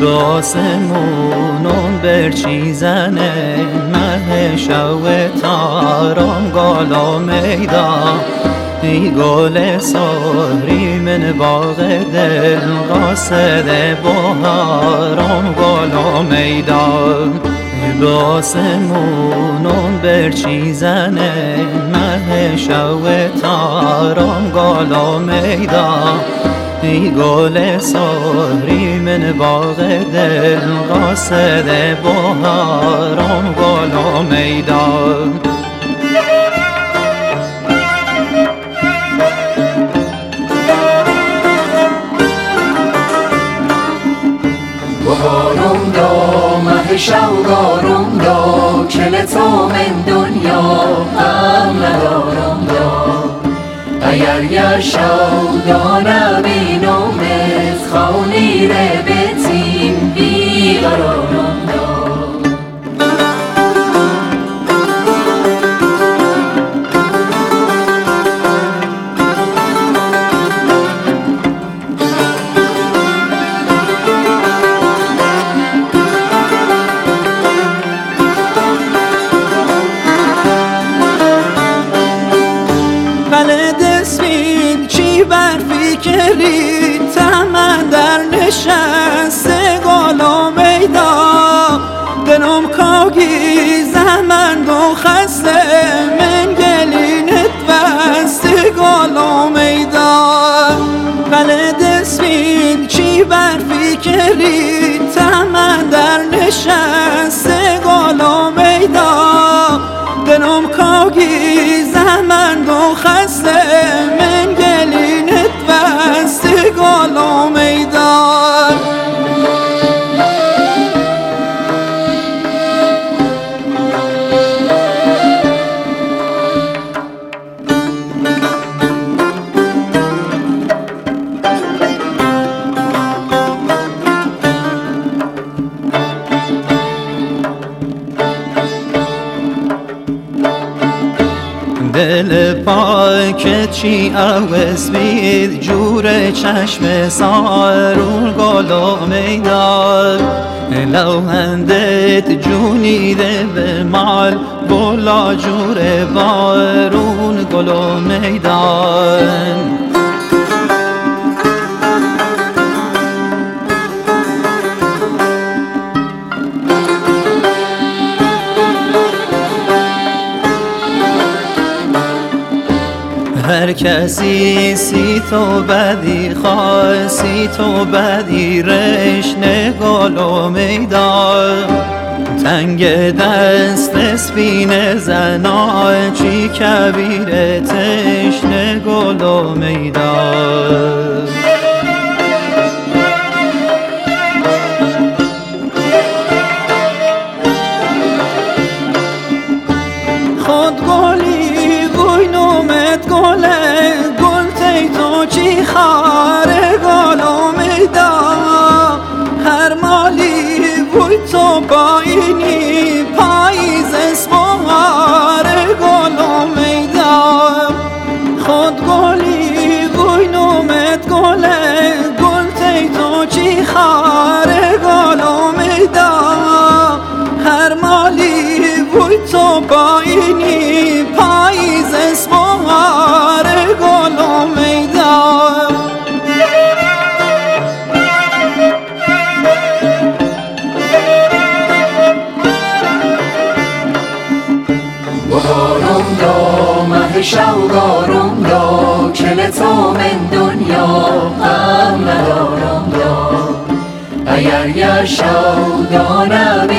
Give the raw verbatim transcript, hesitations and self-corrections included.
به آسمونون برچیزنه مه شو تارم گالا میدان ای گل ساری من باغ دل قاصد بهارم گالا میدان به آسمونون برچیزنه مه شو تارم گالا میدان ای گل ساری من باغ دل قاصد بهارم گالا میدان بهارم دا مه شوگارم دا کل تو من دنیا غم ندارم دا اگر یه شودا نبینم از خونی ره بتیم بیقرارم دا بر فکری تمن در نشست گالا میدان دلم کاگی زمن دو خسته من گلینت بست گالا میدان قلع دسمین چی بر فکری تمن در نشست گالا میدان دلم کاگی زمن دو خسته من گلینت بست گالا میدان دل پاک چی عوض بید جور چشم سارون گالا میدان لوهندت جونیده به مال بولا جور بارون گالا میدان هر کسی سی تو بدی خاصی تو بدی رشنه گالا میدان تنگ دست اسپین زنا چی کبیر تشنه گالا میدان خود گلی گوی نومت گله گل تی تو چی خاره گالا میدان هر مالی بوی تو باینی پاییز اسماره گالا میدان خود گلی گوی نومت گله گل تی تو چی خاره گالا میدان هر مالی بوی تو باینی پاییز اسماره گالا میدان بهارم دا مه شوگارم دا کل تو من دنیا غم ندارم دا اگر یه شودا نبینم